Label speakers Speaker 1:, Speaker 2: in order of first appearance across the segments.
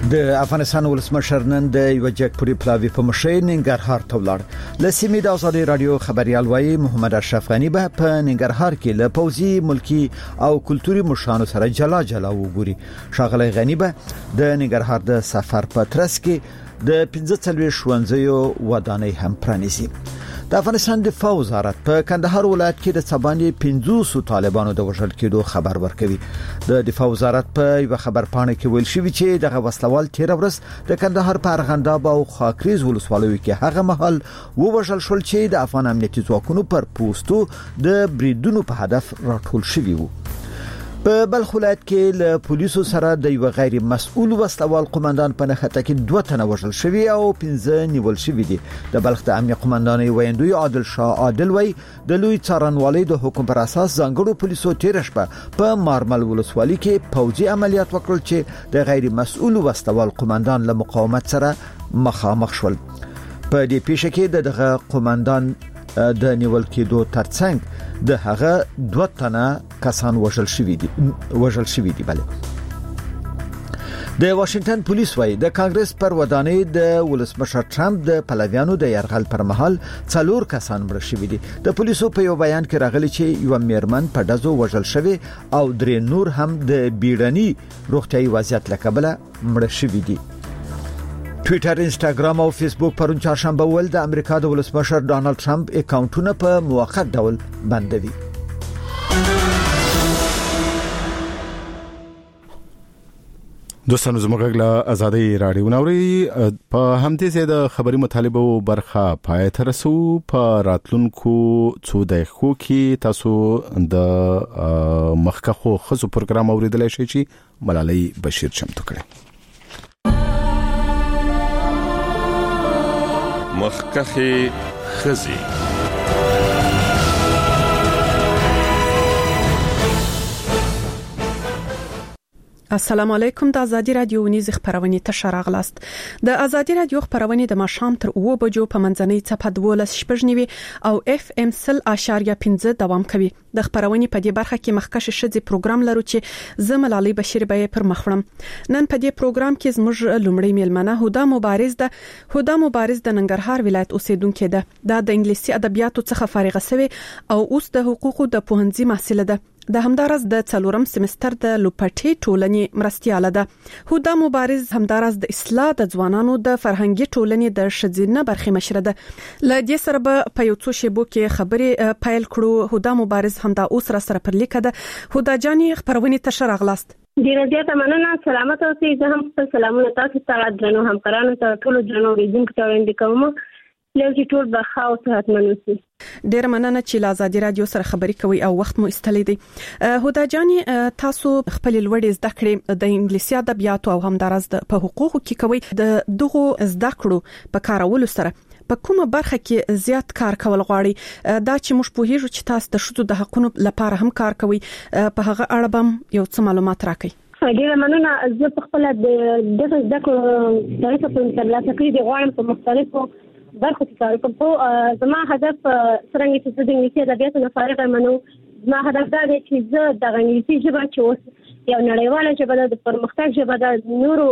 Speaker 1: د افغانستان ولسمشر نن د یو جګپوري پلاوی په مشر ننګرهار ته ولاړ. لسیمه د ازادي رادیو خبريال وایي محمد اشرف غنی به په ننګرهار کې له پوځي ملکی او کلتوري مشرانو سره جلا وګوري. ښاغلی غنی به د ننګرهار د سفر په ترڅ کې د 15 ښوونځیو ودانۍ هم پرانیزي. د افغانستان دفاع وزارت په کندهار ولایت کې د سبانې 500 طالبانو د وژل کېدو خبر ورکوي. د دفاع وزارت په یو خبر پاڼه کې ویل شوی چې دغه وسلوال 13 ورځ د کندهار په ارغنداب او خاکریز ولسوالیو کې هغه مهال وژل شول چې د افغان امنیتي ځواکونو پر پوسټو د بریدونو په هدف راټول شوی وو. په بلخ ولایت کې له پولیسو سره د یو غیر مسؤل وسلوال قومندان په نخته کې 2 تنه وژل شوی او 15 نیول شوی دي. د بلخ د امنیت قومندان ویندوی عادل شاه عادل وای د لوی څارنوالۍ د حکم پر اساس ځانګړو پولیسو تیر شپه په مارمل ولسوالۍ کې پوځي عملیات وکړل چې د غیر مسؤل وسلوال قومندان له مقاومت سره مخامخ شول. په دې پیښه کې دغه قومندان د نیول کېدو ترڅنګ د هغه 2 تنه کسان وژل شوی دي. بله د واشنگټن پولیس وایي د کانګرس پر ودانۍ د ولسمشر ټرمپ د پلویانو د يرغل پر مهال 4 کسان مړ شوي دي. د پولیسو په یو بیان کې راغلي چې یو میرمن په دزو وژل شوی او 3 نور هم د بیړني روغتيایي وضعیت لکبله مړ شوي دي. ټوئیټر، انستګرام او فیسبوک پرون چهارشنبه ول د امریکا د ولسمشر ډانلډ ټرمپ اکاونټونه په موقت ډول بندوي.
Speaker 2: دوستانو زموږ له ازادي رادیو نوري په همدې ځای د خبري مطالبه برخه پای ته رسو. په راتلونکو 2 دقیقو کې تاسو د مخکخو خزو پروګرام اوریدلای شئ چې ملالۍ بشیر چمتو کړي.
Speaker 3: مخکخي خزي
Speaker 4: السلام علیکم. د ازادي رادیو نیز خبرونه ته راغلاست. د ازادي رادیو خبرونه د ماښام تر 2 بجو په منځنۍ چپه 12 شپږنیوي او اف ام 0.5 دوام کوي. د خبرونه په دې برخه کې مخکش شذ پروګرام لرو چې زملالي بشیر به پر مخړم. نن په دې پروګرام کې زموږ لومړی میلمنه هدا مبارز د ننګرهار ولایت اوسیدونکو ده. د انګلیسي ادبیاتو څخه فارغه شوی او اوس د حقوقو د پوهنځي محصله ده. د همدارس د 4م سمستر د لوپټي ټولنې مرستياله ده. هدا مبارز همدارس د اصلاح د ځوانانو د فرهنګي ټولنې د شذینه برخه مشره ده. لدې سره په یو څو شیبو کې خبرې پایل کړو. هدا مبارز همدا اوس را سره پر لیکه ده. هدا جاني خبرونه ته راغلاست.
Speaker 5: ډیره زیاته مننه. سلامت اوسئ. زه هم خپل سلامونه تاسو ته درنو همکارانو ته ټول درنو ریډینګ ته وړاندې کوم. لږ ټول به خاص صحتمن اوسئ.
Speaker 4: ډیر مننه چې له ازادي رادیو سره خبرې کوي او وخت مو استلې دي. هدا جاني تاسو خپل لوړې زده کړې د انګلیسي ادبیاتو او همدارس په حقوقو کې کوي. د دغه زده کړو په کارولو سره په کومه برخه کې زیات کار کول غواړي؟ دا چې موږ په هیڅ چې تاسو د شذو د حقوقو لپاره هم کار کوي په هغه اړه بم یو څه معلومات راکړئ.
Speaker 5: ډیره مننه. زه په خپل د زده کړو طریقه په ترلاسه کړې دي غواړم په مختلفو برخو کې کار کوم. زما هدف څنګه چې د انګلیسي ادبیاتو نه فارغ منو، زما هدف دا دی چې زه د انګلیسي ژبه چې اوس یو نړیواله ژبه ده، د پرمختګ ژبه ده، نورو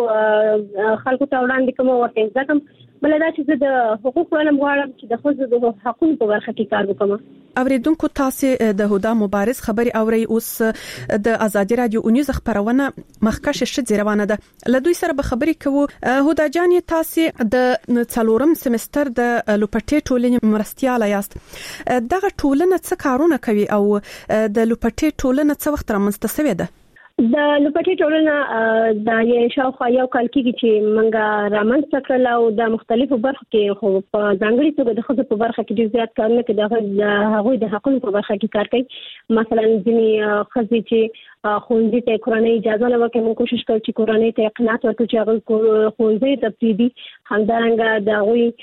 Speaker 5: خلکو ته وړاندې کوم او ورته زده کوم. بل دا چې زه د حقوقو علم غواړم چې د ښځو د حقوقو په برخه کې کار وکړم.
Speaker 4: اوریدونکو تاسو د هدا مبارز خبري اوري. اوس د ازادي رادیو اونیز خبرونه مخکش شذ روانه ده. لدوی سره به خبري کوو. هدا جاني تاسو د 4م سمستر د لوپټي ټولنې مرستياله یاست. دغه ټولنه څه کارونه کوي او د لوپټي ټولنه څه وخت رامنځته شوې ده؟
Speaker 5: د لوپټي ټولنه د شاوخوا یو کال کې چې منګه رامنځته کړل او د مختلفو برخو کې خو په ځانګړي توګه د خځو په برخه کې ډېر زیات کارونه کوي. د هغوی د حقوقو په برخه کې کار کوي. مثلا ځینې خځې چې خوندې ته کورنۍ اجازه نه ورکوي، موږ کوشش کوو چې کورنۍ ته اقناعات ورکړو چې هغوی خوندې ته پریږدي. همدارنګه د هغوی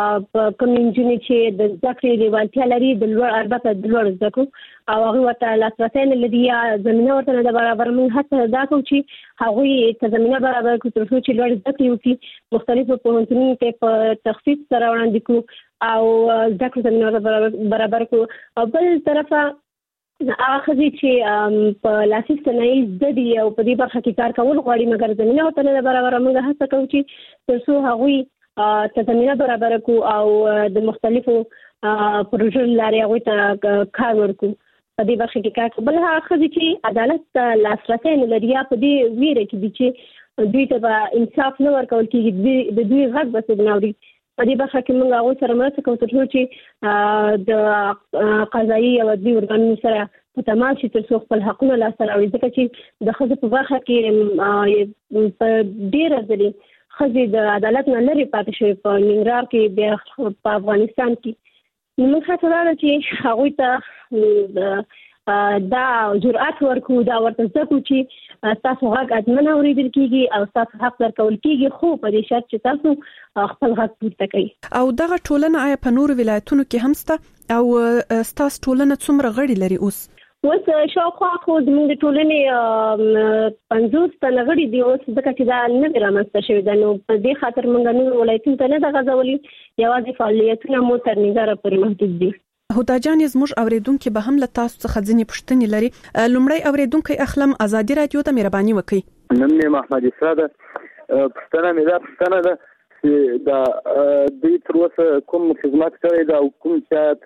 Speaker 5: په کمیونټي چې د ذکر لیوالتیا لري د لوړ البته د لوړ ذکر او هغه ورته لاسرسي نه لري یا زمينه ورته نه برابر. موږ هڅه دا کوو چې هغه ته زمينه برابر کړو تر څو چې لوړ ذکر وکړي. مختلفو پوهنتونونو ته په تخصیص سره وړاندې کړو او ذکر زمينه برابر کړو. او بل طرفه هغه خزي چې په لاسي صنایع د دې او په دې برخه کې کار کول غواړي مګر زمينه او تنه برابر موږ هڅه کوو چې ترڅو هغه ته زمينه برابر کو او د مختلفو پروژو لاري هغه ته کار ورکو په دې برخه کې کار بل هغه خزي چې عدالت لاسرسي نه لري په دې ویره کې چې دوی ته انصاف نه ورکول کېږي د دوی غږ بس بناوري په دې برخه کې موږ هغه سره مرسته کوو ترڅو چې د قضایي او عدلي ارګانونو سره په تماس چې ترڅو خپل حقونه لاسته راوړي ځکه چې د ښځو په برخه کې په ډېره ځلې ښځې د عدالت نه لرې پاتې شوې په ننګرهار کې بیا په افغانستان کې موږ هڅه وکړو چې هغوی ته دا جرأت ورکو دا ورته ځکو چې تاسو غږ ادمنه اوریدل کیږي او تاسو حق درکول کیږي خو په دې شرط چې تاسو خپل غږ پورته کړئ
Speaker 4: او دغه ټولنه آیا په نور ولایتونو کې هم شته او تاسو ټولنه څومره غړي لري اوس
Speaker 5: شاوخوا خو زموږ د ټولنې 50 تنه غړي دي اوس ځکه چې دا نه رامنځته شوی ده نو په دې خاطر موږ نور ولایتونو ته نه د غځولي یوازې فعالیتونه مو تر نظر پورې محدود دي
Speaker 4: هدا جان زموږ اوریدونکو به هم له تاسو څخه ځینې پوښتنې لري لومړی اوریدونکو اخلم ازادي رادیو ته مهرباني وکړئ
Speaker 6: نن مې محمد اسراده پښتنه مې دا پښتنه ده چې دا د تروسه کوم خدمات کوي دا کوم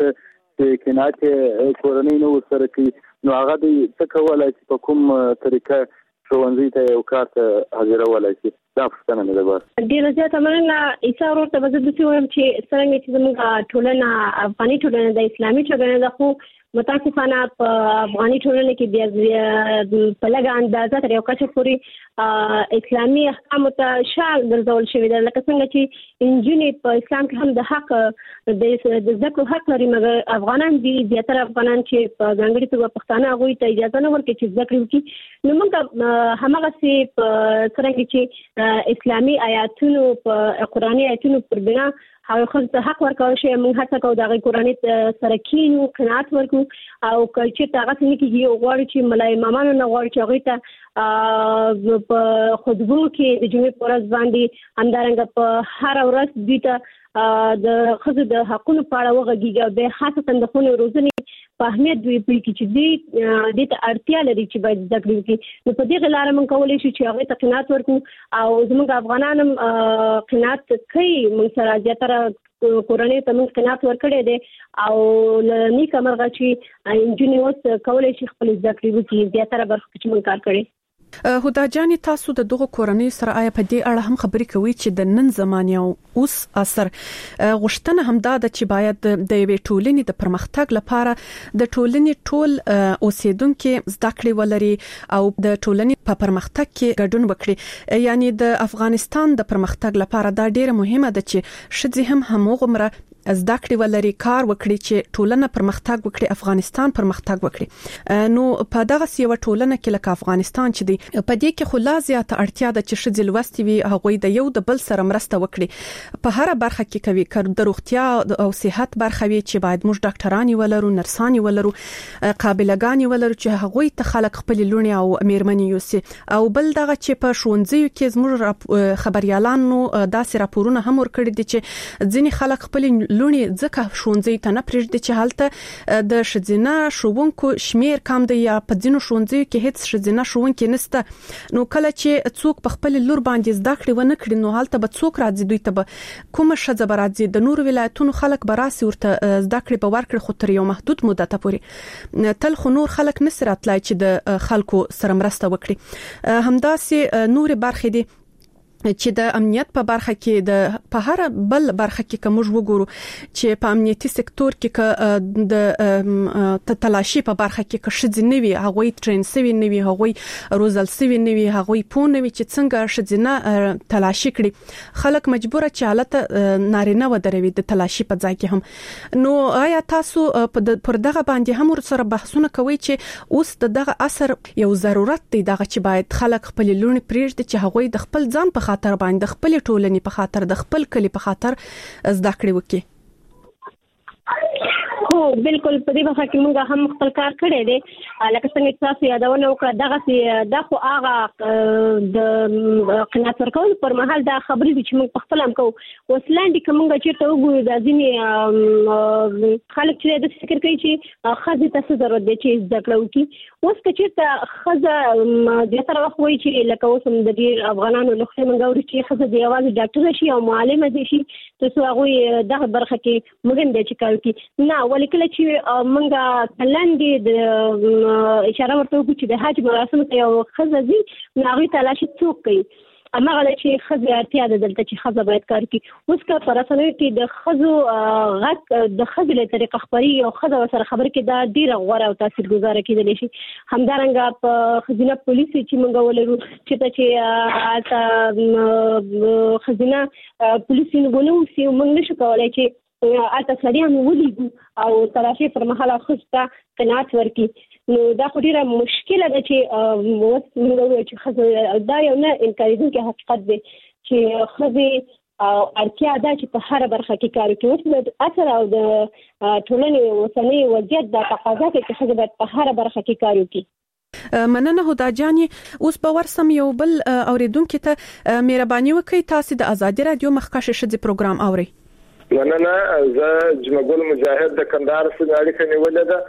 Speaker 6: چې کیناته کورنۍ نو سره کوي نو هغه د څه کولای چې په کوم طریقه ښوونځي ته یو کار ته حاضرولای شي دا پښتنه مې ده بس
Speaker 5: ډیره زیاته مننه ایسا ورته به زه وایم چې څنګه چې زموږ ټولنه افغاني ټولنه د اسلامي ټولنه ده خو متاسفانه په افغاني ټولنه کې بیا په لږه اندازه تر یو کچه پورې اسلامي احکام ته شال ګرځول شوی دی لکه څنګه چې انجینې په اسلام کې هم د حق د ذکر حق لري مګر افغانان دي زیاتره افغانان چې په ځانګړي توګه پښتانه هغوی ته اجازه نه ورکړي چې ذکر وکړي نو موږ همغه سي څنګه چې اسلامي آیاتونو په قرآني آیاتونو پر بنا هغه خلک حق ورکول شي موږ هڅه کوو د قرآني سره کینو قناعت ورکو او چې هغه څنګه کېږي غواړي چې ملای امامانو نه غواړي چې هغه ته په خطبو کې د جمعې پر ورځ باندې همدارنګه په هر ورځ دوی ته د خزو د حقونو په اړه وغږیږي به خاصه د خونو روزنې په اهمیت دوی په کې چې دې ته اړتیا لري چې باید ذکر وکړي نو په دې لاره موږ کولای شو چې هغه ته قناعت ورکو او زموږ افغانانو قناعت کوي موږ سره زیاتره کورنۍ ته موږ قناعت ورکړی دی او نیک مرغه چې انجینر اوس کولای شي خپل ذکر وکړي زیاتره برخه چې موږ کار کړی
Speaker 4: هدا جان تاسو د دغه کورنۍ سره آیا په دې اړه هم خبرې کوي چې د نن زمانه او اوس اثر غوښتنه هم دا چې باید د یوې ټولنې د پرمختګ لپاره د ټولنې ټول اوسیدونکو زده کړې ولري او د ټولنې په پرمختګ کې ګډون وکړي یعنی د افغانستان د پرمختګ لپاره دا ډیره مهمه ده چې شذ هم همغمره زده کړې ولري کار وکړي چې ټولنه پرمختګ وکړي افغانستان پرمختګ وکړي نو په دغه سیمه ټولنه کې لکه افغانستان چې دی په دې کې خو لا زیاته اړتیا ده چې شذ لوستي وي هغه د یو د بل سره مرسته وکړي په هر برخه کې کوي کار د روغتیا او صحت برخه وي چې باید موږ ډاکټرانی ولرو نرسانی ولرو قابلګانی ولرو چې هغه ته خلک خپل لونی او میرمنې یوسي او بل دغه چې په شونځیو کې زموږ خبريالانو داسې راپورونه هم ورکړي دي چې ځینې خلک خپل لونی ځکه شونځي ته نه پرېږدي چې حالت د شذینه شوونکو شمیر کم دی یا په ځینو شونځي کې هیڅ شذینه شوونکي نشته نو کله چې څوک په خپل لور باندې زده کړې ونه کړي نو حالت به څوک راځي دوی ته کومه شذ برازي د نور ولایتونو خلک براسي ورته زده کړې په ورکړ خو تر یو محدود مدته پورې تل خو نور خلک نسراتلای چې د خلکو سره مرسته وکړي همداسې نور برخې دي چې د امنیت په برخه کې د په هر بل برخه کې کوم وګورو چې په امنیتي سکتور کې د تلاشي په برخه کې که شذ نوي هغه ټرین سوي نوي هغه روزل سوي نوي هغه پون نوي چې څنګه شذنه تلاشي کړي خلک مجبور چې حالت نارینه ودروي د تلاشي په ځای کې هم نو آیا تاسو پر دغه باندې هم سره بحثونه کوي چې اوس دغه اثر یو ضرورت دی دغه چې باید خلک خپل لونی پریږدي چې هغه د خپل ځان په خاطر باندې خپل ټولنې په خاطر د خپل کلی په خاطر زده کړې وکړي
Speaker 5: خو بالکل په دې وخت کې موږ هم خپل کار کړی دی لکه څنګه چې تاسو یادونه وکړه دغه د خو هغه د قناعت ورکول پر مهال دا خبرې چې موږ په خپل هم کوو وسلاندې کومه چې ته وګورو د ځینې خلک چې د فکر کوي چې خځې ته څه ضرورت دی چې زده کړه وکړي اوس که چېرته ښځه زیاتره وخت وایي چې لکه اوس هم د ډېر افغانانو له خوا موږ اورو چې ښځه د یوازې ډاکټره شي او معلمه دې شي تر څو هغوی دغه برخه کې مهم دی چې کار وکړي نه ولې کله چې موږ لاندې د اشاره ورته وکړو چې د حج مراسمو ته یو ښځه ځي نو هغوی ته لاشي څوک کوي هماغه چې ښځې اړتیا ده دلته چې ښځه باید کار وکړي اوس که په رسنیو کې د ښځو غږ د ښځې له طریقه خپري او ښځه ورسره خبرې کې دا ډېره غوره او تاثیرګذاره کېدلی شي همدارنګه په ښځینه پولیس چې موږ ولرو چېرته چې هلته ښځینه پولیس ونه اوسي موږ نشو کولی چې هلته سړیان ولیږو او تلاشۍ پر مهال ښځو ته قناعت ورکړي نو دا خو ډېره مشکله ده چې اوس موږ ووایو چې ښځه دا یو نه انکارېدونکی حقیقت دی چې ښځې اړتیا ده چې په هره برخه کې کار وکړي اوس د عصر او د ټولنې اوسنی وضعیت دا تقاضا کوي چې ښځه باید په هره برخه کې کار وکړي
Speaker 4: مننه هدا جانې اوس به ورسم یو بل اوریدونکو ته مهرباني وکړئ تاسو د ازادي رادیو مخکښ شذ پروګرام اوري
Speaker 7: مننه زه جمعګل مجاهد د کندهار څخه اړیکه نیولې ده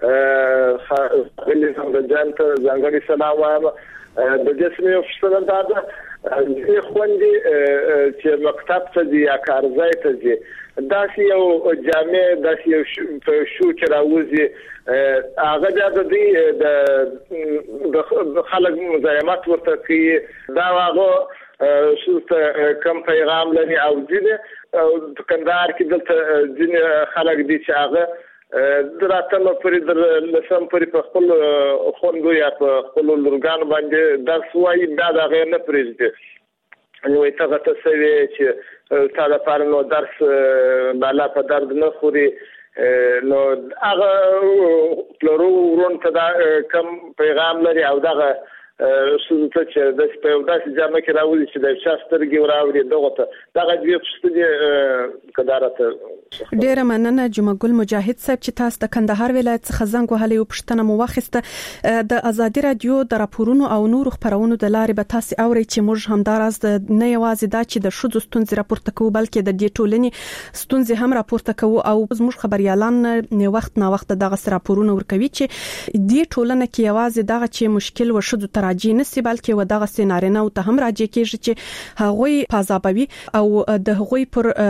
Speaker 7: خپل ځان ته ځانګړي سلام وایم د جسمي افسران دا چې خوندې چې مکتب ته دي یا کارځای ته دي دا یو جامع دا یو شو چې راوځي هغه د دې د خلک مزاحمت ورته کوي دا هغه شو کم پیغام لري او دې او کندهار کې دلته ځینې خلک دي چې هغه دراتمه پرې در لسم پرې په خپل خوندو یا په خپل لورګان باندې درس وایي بیا دا غیر نه پرېږدي نو ته تاسو چې تا د پاره نو درس بالا په درد نه خوري نو هغه پلورو ورون ته دا کم پیغام لري او دغه څه چې د سپېوداسي جامه کې راوړي چې د شاسترګي وراوړي دغه ته دغه دې پښتني قدارت
Speaker 4: ډیره مننه جمعګل مجاهد صاحب چې تاسو د کندهار ولایت څخه زنګ وهلې او پښتنه مو واخیسته د ازادي رادیو د راپورونو او نورو خبرونو د لارې به تاسو اوري چې موږ همداراز نه یوازې دا چې د شذو ستونزې راپورته کوو بلکې د دې ټولنې ستونزې هم راپورته کوو او موږ خبريالان وخت نا وخت دغه راپورونه ورکوي چې دې ټولنه کې یوازې دغه چې مشکل و شذو راځي نسی بلکې و دغه سينارینه او ته هم راځي کېږي چې هغوی پازابوي او د هغوی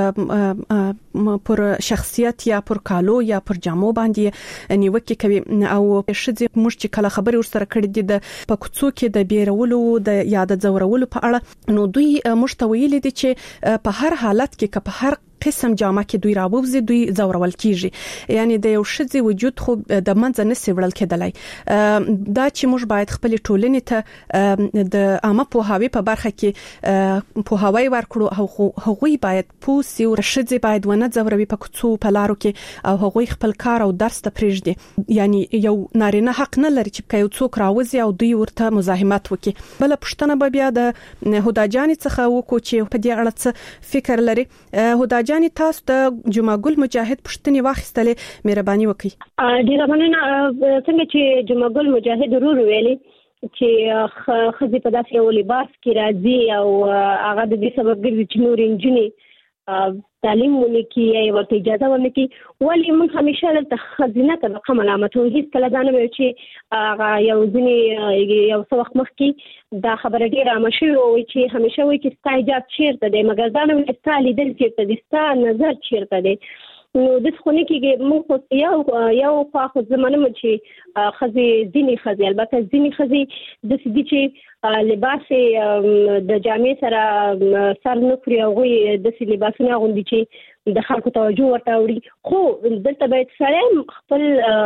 Speaker 4: پر شخصیت یا پر کالو یا پر جامو باندې نیوکه کوي او شذ موږ چې کله خبري ورسره کړې دي د پکڅو کې د بیرولو د یاد ځورولو په اړه نو دوی مشتویل دي چې په هر حالت کې په هر قسم جامه کې دوی راووزي دوی زورول کیږي یعنی د یو شذ وجود خو د منځ نه سیورل کېدلای دا چې موږ باید خپل ټولنې ته د عامه پوهاوی په برخه کې پوهاوی ورکړو او هغوی باید پوسی او شذ باید ونه زوروي په کوڅو په لارو کې او هغوی خپل کار او درس ته پریږدي یعنی یو نارینه حق نه لري چې یو څوک راوځي او دوی ورته مزاحمت وکړي بل پښتنه به بیا د هدا جانې څخه وکړو چې په دې اړه څه فکر لري هدا جانې تاسو د جمعګل مجاهد پښتني واخیستلې مهرباني وکړئ
Speaker 5: ډیره مننه څنګه چې جمعګل مجاهد ورور ویلي چې خزي په داسې یو لباس کې راځي او هغه د دې سبب ګرځي چې نور انجنې تعلیم ولکي یا ورته اجازه ولکي ولی موږ همیشه د خزینه طبقه ملامتو هیڅ کله ځان مې چې هغه یو ځنی یو څو وخت مخکې دا خبره ډیره مشهور وي چې همیشه وي چې ستا ایجاب چیرته دی مګر ځان مې ستا لیدل چیرته دی ستا نظر چیرته دی نو د څخونه کې موږ یو خو زمانه مې چې خزي ځینی خزي البته ځینی خزي د سدي چې لباس د جامع سره سر نه کړی او د لباسونه غوندي چې د خلکو توجه ورته وړي خو دلته باید سره خپل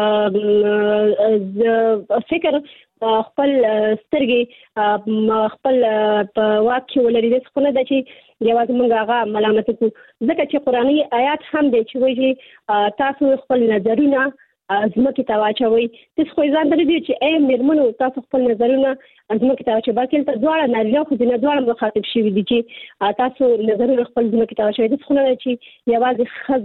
Speaker 5: فکر خپل سترګې خپل په واکه ولري د څخونه د چې یوازې موږ هغه ملامت کوو ځکه چې قرآني آیات هم دی چې وایي تاسو خپل نظرونه ځمکې ته واچوئ تاسو خو ځان درې دي چې اې میرمنو تاسو خپل نظرونه ځمکې ته واچوئ بلکې ته دواړه نارینه خو ځینې دواړه مخاطب شوي دي چې تاسو نظرونه خپل ځمکې ته واچوئ تاسو خو نه چې یوازې ښځې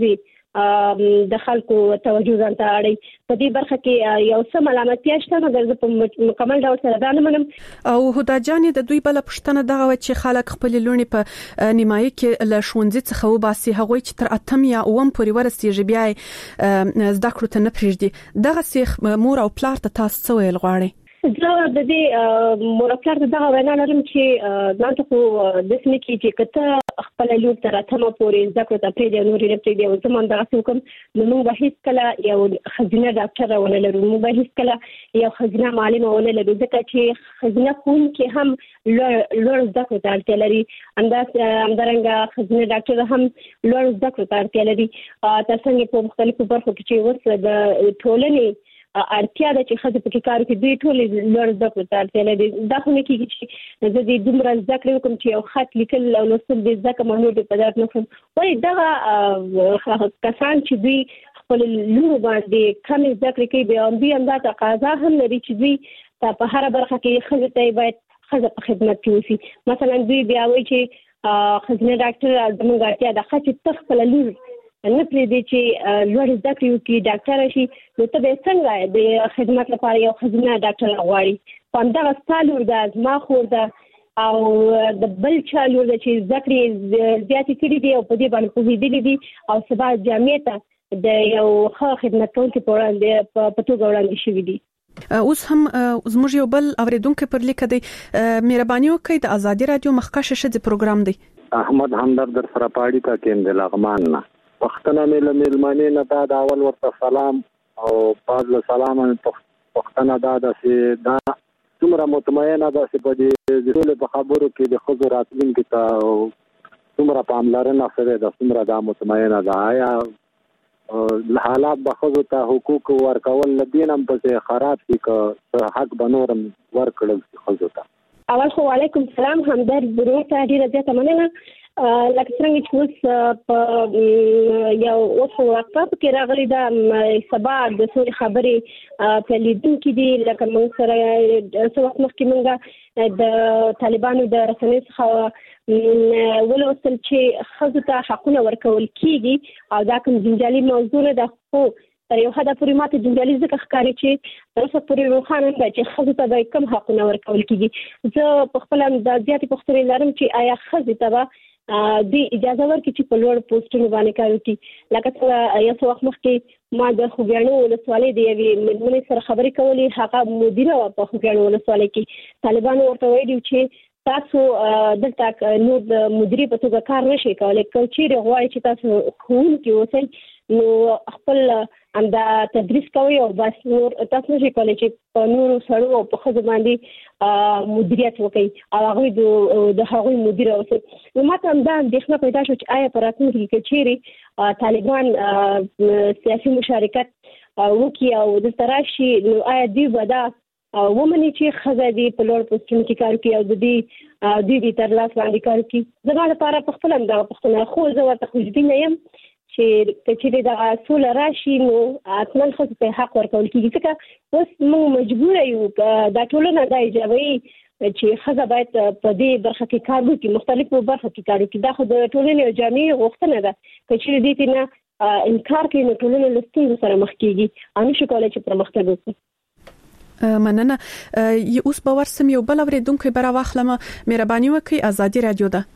Speaker 5: د خلکو توجه ځانته اړي په دې برخه کې یو څه ملامتیا شته مګر په مکمل ډول سره دا نه منم.
Speaker 4: او هدا جان د دوی بل پښتنه دغه چې خلک خپل لونی په نیمایي کې له شونځي څخه وباسي هغه چې تر اتم یا اوم پورې ورسیږي بیا زده کړو ته نه پریږدي دغه سیخ مور او پلار ته تاسو څه ویل غواړي؟
Speaker 5: زه د دې مرکز دغه وینا لرم چې ځان ته د سمې کې چې کته خپل لور تر اتمه پورې ذکر ته پیډ نورې نه پیډ او زمون دغه حکم نو به هیڅ کله یو خزینه ډاکټر ونه لرو نو به هیڅ کله یو خزینه معلم ونه لرو ځکه چې خزینه خون کې هم لور ذکر ته اړتیا لري همدارنګه خزینه ډاکټر هم لور ذکر ته اړتیا لري تاسو څنګه په مختلفو برخو کې چې اوس د ټولنې اړتیا ده چې خځې په کار کې دوی ټول لوړ زده کړې ته اړتیا لري دا خو نه کېږي چې زه د دومره زده کړې وکړم چې یو خط لیکل او لوستل د زده کړم نور په درد نه کوم وایي دغه کسان چې دوی خپل لور باندې کم زده کړې کوي بیا هم دا تقاضا هم لري چې دوی په هر برخه کې خځې ته باید خځه په خدمت کې وي مثلا دوی بیا وایي چې خزینه ډاکټر زموږ اړتیا ده چې تخپل لور نه پرې چې لوړ زده کړې وکړي ډاکټر شي نو ته به څنګه د خدمت لپاره یو خزینه ډاکټر غواړي په دغه ستالور د ما خور ده او د بل چا لور ده چې زده کړې زیاتې کړې دي او په دې باندې پوهېدلې دي او سبا جامعې ته د یو ښه خدمت کوونکي په وړاندې په توګه وړاندې شوي دي.
Speaker 4: اوس هم زموږ یو بل اوریدونکو پر لیک دی مهرباني وکړئ د ازادي رادیو مخکشه شې پروګرام دی
Speaker 8: احمد همدرد در سره پاړی تا کې د لغمان نه پښتنه ملمانې نه دا د اول ورته سلام او بعد له سلام پښتنه دا چې دا څومره مطمئنه ده چې په دې ټول په خبرو کې د خزو راتلونکي ته څومره پاملرنه سره ده څومره دا مطمئنه ده آیا حالات به خزو ته حقوق ورکول لدینم په خراب شي که حق بنورم ورکړل شي خزو ته.
Speaker 5: اول خو علیکم سلام همدرد برو ته ډیره زیاته مننه لکه څنګه چې اوس په یو اوس وخت کې راغلي دا سبا د څو خبرې په لیدونکو دي لکه موږ سره څو وخت مخکې موږ د طالبانو د رسنۍ څخه ولوستل چې خزو ته حقونه ورکول کیږي او دا کوم جنجالي موضوع ده خو تر یو حد پورې ماته جنجالي ځکه ښکاري چې تر اوسه پورې روښانه ده چې خزو ته به کوم حقونه ورکول کیږي. زه په خپل د زیاتې پوښتنې لرم چې آیا خزو ته به د اجازه ورکړي چې په لوړ پوسټونو باندې کار وکړي لکه څنګه یو څو وخت مخکې ما د خوګیاڼو ولسوالۍ د یوې مېرمنې سره خبرې کولې هغه مدیره په خوګیاڼو ولسوالۍ کې طالبانو ورته ویلي چې تاسو دلته نور د مدیرې په توګه کار نشئ کولی که چیرې غواړئ چې تاسو ښوونکي اوسئ نو خپل همدا تدریس کوي او بس نور تاسو نشئ کولی چې په نورو سړو او په ښځو باندې مدیریت وکړي او هغوی د هغوی مدیره اوسئ. نو ماته همدا اندېښنه پیدا شوه چې آیا په راتلونکي کې که چیرې طالبان سیاسي مشارکت وکړي او دلته راشي نو آیا دوی به دا ومني چې ښځه دې په لوړ پوسټونو کې کار کوي او د دوی تر لاس باندې کار کوي. زما لپاره په خپله همدغه پوښتنه خو زه ورته خوشبینه یم چې که چیرې دغه سوله راشي نو حتما ښځو ته حق ورکول کېږي ځکه اوس موږ مجبوره یو دا ټولنه دا ایجابوي چې ښځه باید په دې برخه کې کار وکړي مختلفو برخو کې کار وکړي دا خو د ټولنې او جامعې غوښتنه ده که چیرې دې ته نه انکار کوي نو ټولنه له ستونزو سره مخ کېږي او نشي کولی چې پرمختګ وکړي.
Speaker 4: مننه. اوس به ورسم یو بل اوریدونکو به راواخلم مهرباني وکړئ ازادي رادیو ده.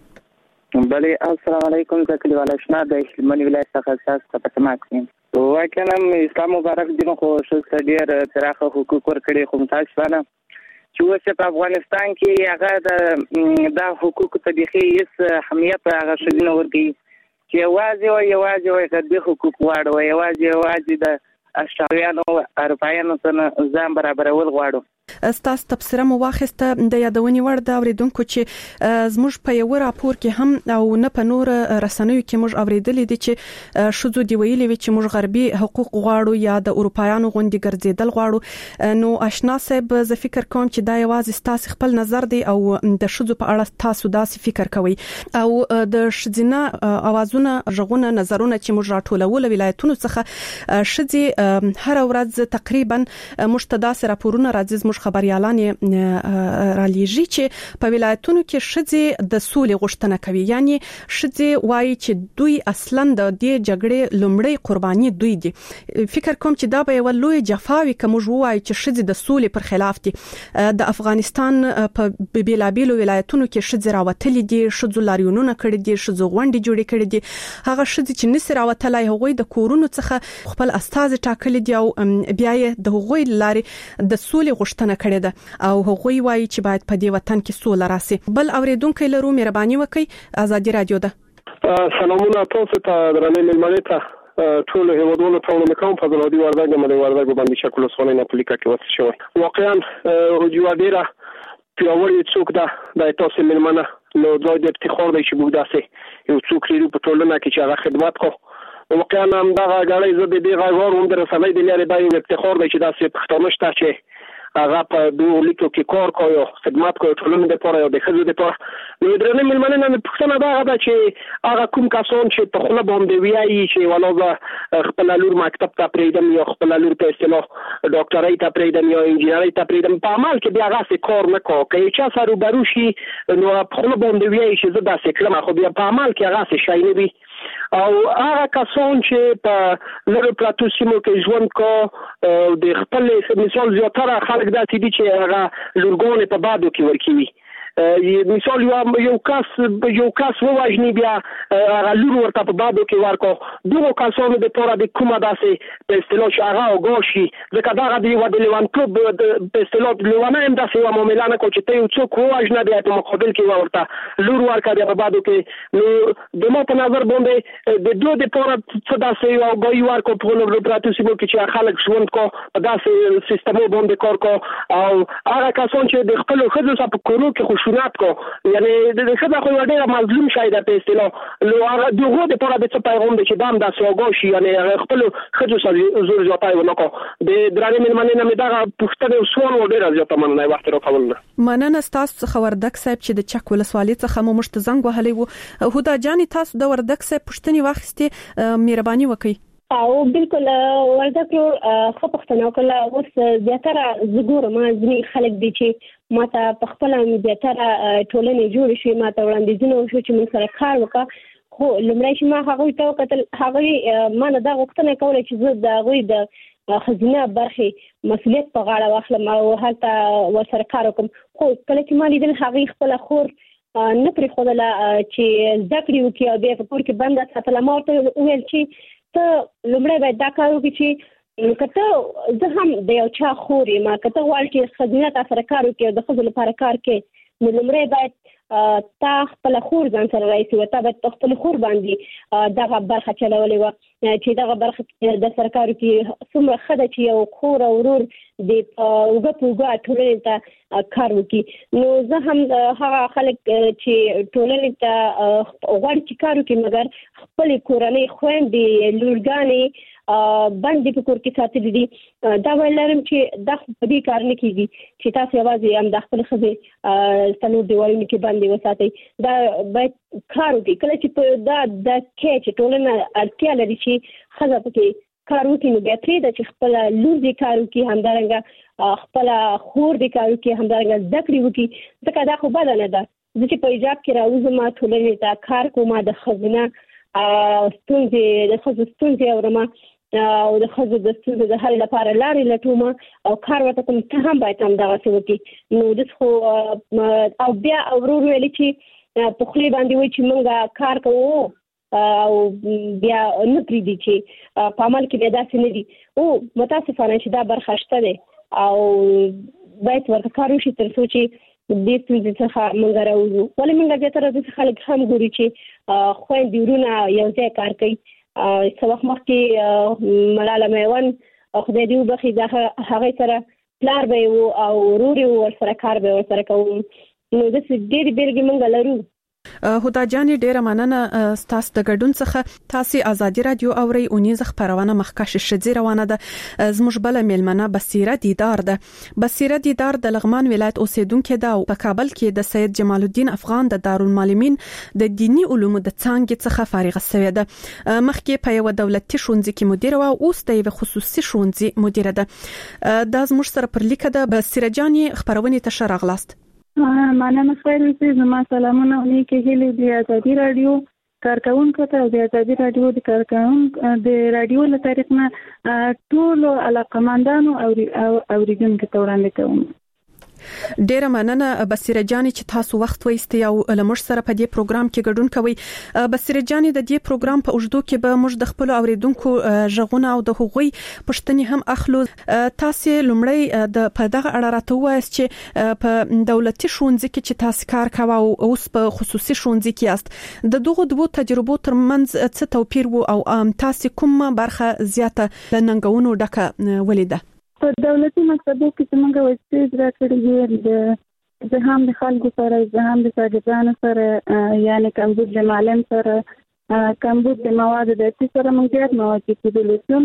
Speaker 9: بله السلام علیکم زه کلیوال اشنا د هلمند ولایت څخه تاسو ته پټماک یم. واقعا اسلام مبارک دین خو ښځو ډېر پراخه حقوق ورکړي خو متاسفانه چې اوس په افغانستان کې هغه د حقوقو ته بيخي هیڅ اهمیت هغه ښځې نه ورکوي چې یوازې د حقوق غواړو یوازې د اشراویانو اروپایانو سره ځان برابرول غواړو.
Speaker 4: ستاسو تبصره مو واخیسته د یادونې وړ د اوریدونکو چې زموږ په یو راپور کې هم او نه په نور رسنیو کې موږ اوریدلې دي چې شذو دی ویلي وي چې موږ غربي حقوق غواړو یا د اروپایانو غونډې ګرځیدل غواړو. نو آشنا صاحب زه فکر کوم چې دا یوازې تاسو خپل نظر دی او د شذو په اړه تاسو داسې فکر کوئ او د شذینه اوازونه ژغونه نظرونه چې موږ راټولول ولایتونو څخه شذي هر ورځ تقریبا مشتداس راپورونه راځي موږ خبريالان را لېږي چې په ولایتونو کې شذې د سولې غوښتنه کوي، یعنی شذې وایي چې دوی اصلا د دې جګړې لومړی قرباني دوی دي. فکر کوم چې دا به یو لوی جفاوي کوم وایي چې شذې د سولې پر خلاف دي. د افغانستان په بیلابیلو ولایتونو کې شذې راوتلې دي، شذو لاریونونه کړي دي، شذو غونډې جوړې کړي دي. هغه شذې چې نسي راوتلای هغوی د کورونو څخه خپل استازي ټاکلي دي او بیا یې د هغوی لارې د سولې غوښتنه کړې ده او هغوی وایي چې باید په دې وطن کې سوله راسي. بل اوریدونکو لرو مهرباني وکړئ. ازادي رادیو ده.
Speaker 10: سلامونه تاسو ته درنې ملمنې ته ټول هیوادونو ته ومنم. فضل هدي وردګ مله وردګ باندې شکل وسونه نه پلیکا کې وڅ شوی. واقعا جو ډیره پیاوړی څوک ده د تاسو ملمنه نو د افتخار دی چې موږ داسې یو څوک لرو په ټولنه کې چې هغه خدمت کوي. واقعا هم دا غاړې زه د دې غاړو هم در رسنۍ د لارې دا یو افتخار دی چې داسې پښتانه شته چې هغه په دوه لیکو کې کار کوي، خدمت کوي ټولنې لپاره او د ښځو لپاره. نو درنې ملمنه نه پښتنه دا ده چې هغه کوم کسان چې په خپل باندې ویایي چې ولاغه خپل لور مکتب ته پریدم یا خپل لور په اصطلاح ډاکټرۍ ته پریدم یا انجینرۍ ته پریدم، په عمل کې بیا هغه کار نه کوي. که چا سره روبرو شي نو په خپل باندې ویایي چې زه داسې کلم، خو بیا په عمل کې هغه شي نه وي. او هغه کسان چې په لږ پراتو سیمو کې ژوند کو د خپل مثال زیاتره خلک داسې دي چې هغه لورګانې په بادو کې ورکوي. مثال یو کس وواژني بیا هغه لور ورته په بادو کې ورکو. دغو کسانو دپاره د کومه داسې په اصطلاح چې هغه اوګاه شي، ځکه دغه د یوه د لیونتوب په اصطلاح لیونی هم داسې یوه معامله نه کوي چې ته یو څوک وواژنه بیا په مقابل کې ورته لور ورکړه بیا په بادو کې. نو د ما په نظر باندې د دوی دپاره څه داسې یو اوګاهي ورکړو په پراتو سیمو کې چې خلک ژوند کو په داسې سیستمو باندې کار کو. او هغه کسان چې د خپلو ښځو سره په کورونو کې خشونت کو، یعنی د ښځه خو یوه ډېره مظلوم شی ده په اصطلاح، نو هغه د هغو دپاره د څه پیغام دی چې دا هم داسې اوګاه شي، یعنی هغه خپلو ښځو سره زور زیاتی ونه کو. د درنې مېلمنې نه مې دغه پوښتنې سوال و ډېره زیاته مننه وخت راکولو.
Speaker 4: مننه ستاسو څخه وردګ صاحب چې د چک ولسوالۍ څخه مو موږ ته زنګ وهلی و. هدا جانې تاسو د وردګ صاحب پوښتنې واخیستې، مهرباني وکړئ.
Speaker 5: او بالکل ورته خو پښتنو کله اوس زیاتره زګور ما ځنی خلک دي چې ماته په خپل زیاتره ټولنې جوړ شي، ماته وړاندیزونه وشو چې موږ سره کار وکړو. خو لمړی چې ما هغه ته وکتل، هغه ما نه دا غوښتنه کوله چې زه د هغوی د خزینه برخې مسؤلیت په غاړه واخلم او هلته ورسره کار وکړم. خو کله چې ما لیدل هغوی خپله خور نه پرېښودله چې زده کړې وکړي او بیا په کور کې بنده ساتله. ما ورته وویل چې ته لومړی باید دا کار وکړي چې که ته زه هم د یو چا خور یم، که ته غواړې چې ښځینه تا سره کار وکړي او د ښځو لپاره کار کوې، نو لومړی باید تا خپله خور ځان سره رایسي و، تا باید په خپل خور باندې دغه برخه چلولې وه چې دغه برخه د سره کار وکړي. څومره ښه ده چې یو خور او ورور د اوږه په اوږه ټولنې ته کار وکړي. نو زه هم هغه خلک چې ټولنې ته غواړي چې کار وکړي مګر خپلې کورنۍ خویندې لورګانې باندې په کور کې ساتلي دي، دا ویل لرم چې دا په دې کار نه کېږي چې تاسو یوازې هم د خپلې ښځې څلور دیوالونو کې باندې وساتئ. دا باید کار وکړي. کله چې په دا کې چې ټولنه اړتیا لري چې ښځه پکې کار وکړي، نو بیا پرېږده چې خپله لور دې کار وکړي، همدارنګه خپله خور دې کار وکړي، همدارنګه زده کړې وکړي. ځکه دا خو بده نه ده. زه چې په ایجاب کې راوځم ټولنې ته کار کوم، د ښځینه ستونزې د ښځو ستونزې اورم او د ښځو د ستونزو د حل لپاره لارې لټوم او کار ورته کوم. ته هم باید همدغسې وکړي. نو داس خو او بیا ورور ویلي چې په خولې باندې وایي چې موږ کار کوو او بیا نه پرېږدي چې په عمل کې بیا داسې نه دي. متاسفانه چې دا برخه شته دی او باید ورته کار وشي تر څو چې دې ستونزې څخه موږ راوځو. ولې موږ زیاتره داسې خلک هم ګورو چې خویندې ورونه یو ځای کار کوي. څه وخت مخکې ملاله میوند خدای دې وبخښي، د هغې سره پلار به یې و او ورور یې و، ورسره کار به یې ورسره کوو. نو داسې ډېرې بېلګې موږ لرو.
Speaker 4: هدا جان ډیره مننه ستاسو د ګډون څخه. تاسو ازادي رادیو اوري اونیز خبرونه مخکښ شذې روانه ده. زموږ بل میلمنه بصیره دیدار ده. بصیره دیدار د لغمان ولایت اوسیدونکې ده او په کابل کې د سید جمال الدین افغان د دارالمعلمین د دینی علومو د څانګې څخه فارغه شوې ده. مخکې په یو دولتي ښوونځي کې مدیره او اوس د یو خصوصي ښوونځي مدیره ده. دا زموږ سره پر لیکه ده. بصیره جان خبرونه ته شراغلاست.
Speaker 11: مننه خیر وي. زما سلامونه نیکه هیله دی ازادي رادیو کارکونکو ته. د ازادي رادیو د کارکونکو د رادیو له طریق نه ټول علاقمندانو او اوریدونکو ته وړاندې کوم.
Speaker 4: ډیره مننه بصیره جان چې تاسو وخت وایستئ او لمر سره په دې پروګرام کې ګډون کوئ. بصیره جان د دې پروګرام په اوږدو کې به موږ د خپل اوریدونکو ژغونه او د هغوی پوښتنې هم اخلو. تاسو لومړی د په دغه اړه راته وایئ چې په دولتي ښوونځي کې چې تاسو کار کوئ او اوس په خصوصي ښوونځي کې یاست د دغه دوه تجربو ترمنځ څه توپیر وو او تاسو کومه برخه زیاته د ننګونو ډکه ولیده؟
Speaker 11: په دولتي مکتبو کې څنګه وایي زده کړې د هم د خلکو سره د هم د شاګردانو سره یعنی کمبود د معلم سره کمبود د مواد درسي سره موږ ډېر مواجه کېدلو.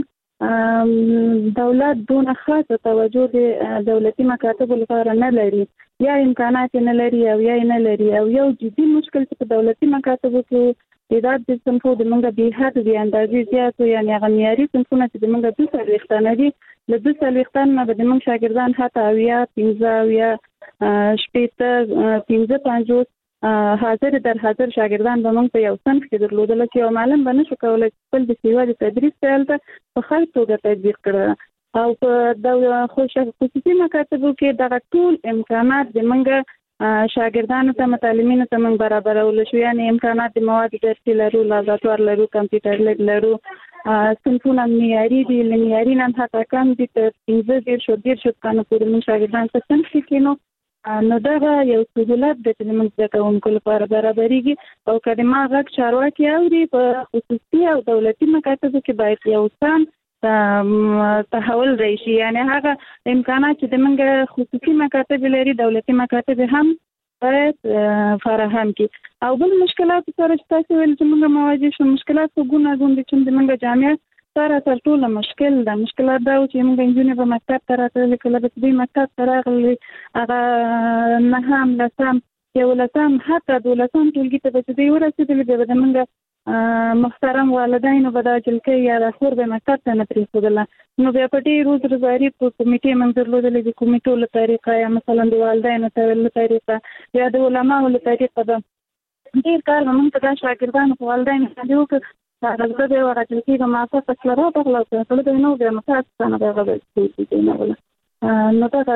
Speaker 11: دولت دون خاصه توجه د دولتي مکاتبو لپاره نه لري یا امکانات نه لري او یا نه لري او یو جدي مشکل چې په دولتي مکاتبو کې تعداد د صنفو د موږ به حد د اندازې زیات یعنی غمیاري صنفونه چې د موږ د څلوېښتانه دي له 240 نه به د موږ شاګردان حتی اویا 15 یا شپږ 50 حاضر شاګردان به موږ په یو صنف کې درلودل چې یو معلم به نشو کولای خپل د سیوا د تدریس پیل ته په ښه توګه تطبیق کړي او په خصوصي مکاتبو کې دغه ټول امکانات د موږ شاګردانو ته متعلمینو ته موږ برابرول شو. یعنی امکانات د مواد درسي لرو، لابراتوار لرو، کمپیوټر لیب لرو، صنفونه معیاري دي، معیاري نه حتی کم دي تر 15 کانو پورې موږ شاګردان ته صنف کې کینو. نو دغه یو سهولت د موږ د کوونکو لپاره برابرېږي او کلمه غږ چارواکي اوري په خصوصي او دولتي مکاتبو کې باید یو سم تحول راشي. یعنی هغه امکانات چې د موږ خصوصي مکاتب لري دولتي مکاتب هم باید فراهم کړي. او بل مشکلات سره چې تاسو ویل چې موږ مواجه شو مشکلات په ګوناګون دي چې د موږ جامعه سره تر ټولو مشکل ده. مشکلات دا چې موږ انجونې په مکتب ته راتلل کله به دوی مکتب ته راغلي هغه نهم لسم یولسم حتی دولسم ټولګي ته به دوی ورسېدلي بیا به د موږ محترم والدینو به دا جلکۍ یا د خور به مکتب ته نه پرېښودله. نو بیا په ډېر روزګاري په کمیټې موږ درلودلې د کمیټو له طریقه یا مثلا د والدینو له طریقه یا د علماو له طریقه به ډېر کار به موږ ته دا شاګردانو په والدینو باندې وکړ. هغه زه به یوه جلکۍ به معافه فصله راغله او کله به یې نه و بیا متاسفانه به هغه به کېنوله. نو دغه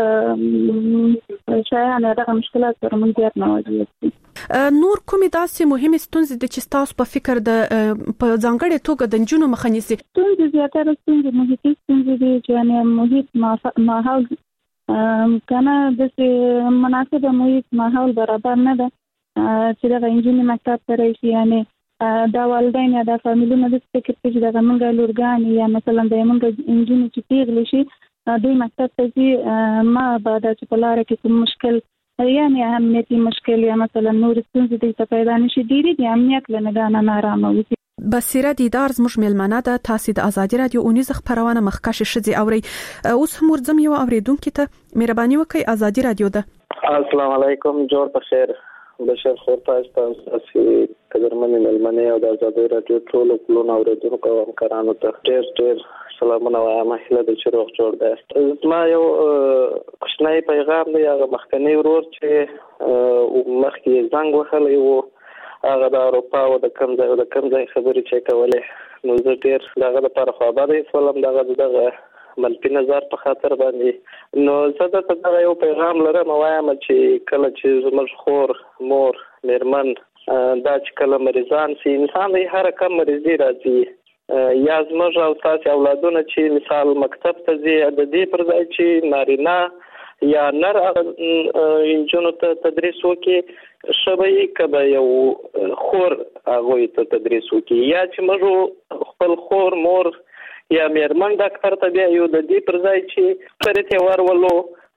Speaker 11: شیان دغه مشکلات سره موږ زیات مواجه یو.
Speaker 4: نور کومې داسې مهمې ستونزې دي چې تاسو په فکر د په ځانګړې توګه د نجونو مخه نیسي؟
Speaker 11: ستونزې زیاتره ستونزې محیطي ستونزې دي چې یعنې محیط ماحول کنه داسې مناسبه محیط ماحول برابر نه ده چې دغه نجونې مکتب ته راشي. یعنې دا والدین یا دا فامیلونه داسې فکر کوي چې دغه موږ لورګانې یا مثلا د موږ نجونې چې پیغلې شي دوی مکتب ته ځي ما بعد چې په لاره کې کوم مشکل یعنی امنیتي مشکل یا مثلا نور ستونزې دې ته پیدا نشي ډېرې د امنیت له نګاه نه نارامه وي.
Speaker 4: بصیره دیدار زموږ میلمنه ده. تاسو د ازادي رادیو اونیز خبرونه مخکښ شذې اوري. اوس هم ورځم یو اوریدونکو ته مهرباني وکړئ. ازادي رادیو ده.
Speaker 12: السلام علیکم جوړ بخیر بشر خور تاسو قدرمن میلمنه او د ازادي رادیو ټول کلون اوریدونکو او همکارانو ته ډېر سلامونه وایم. هیله ده چې روغ جوړ یاست. زما یو کوچنی پیغام دی. هغه مخکنی ورور چې مخکې زنګ وهلی و هغه د اروپا او د کوم ځای خبرې چې کولې نو زه ډېر د هغه لپاره خوابدی شولم دغه منفي نظر په خاطر باندې. نو زه درته دغه یو پیغام لرم وایم چې کله چې زموږ خور مور میرمن دا چې کله مریضان سي انسان د هر کم مریضي راځي یا زموږ او تاسو اولادونه چې مثال مکتب ته ځي د دې پر ځای چې نارینه یا نر انجونو ته تدریس وکړي شبي کبه یو خور هغه ته تدریس وکړي یا چې موږ خپل خور مور یا میرمن ډاکټر ته بیا یو د دې پر ځای چې پرته ورولو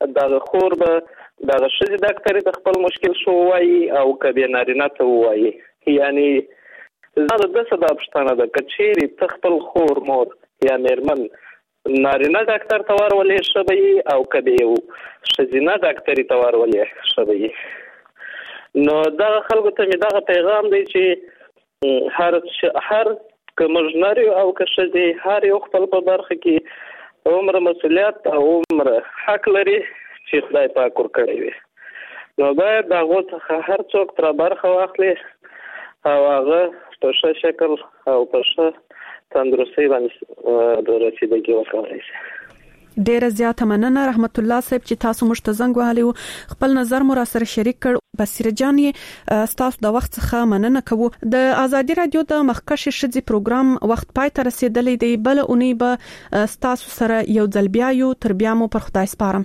Speaker 12: د خور به د شذ ډاکټر د خپل مشکل شو وایي او کبه نارینه ته وایي یعنی زه د څه د پښتنه د کچيري تخپل خور مور یا میرمن نارینه ډاکټر ته ورولې شوی او کبه یو شذینه ډاکټري ته ورولې شوی نو دا خلکو ته می دا پیغام دی چې هر کومجنری او کشدي هر یو خپل په برخه کې عمر مسؤلیت او عمر حق لري چې خدای پاک ورکړي وي نو باید دا غوته هر څوک تر برخه واخلي او هغه په ښه شکل او په ښه تندرستي باندې د رسیدګي وکړي
Speaker 4: ډیر زیاته مننه رحمت الله صاحب چې تاسو مشت زنګ وهالیو خپل نظر مو را سره شریک کړ بصیر جان تاسو د وخت څخه مننه کوو د ازادي رادیو د مخکش شذي پروګرام وخت پای ته رسیدلی دی بل اونۍ به تاسو سره یو ځل بیا یو تر بیا مو پر خدای سپارم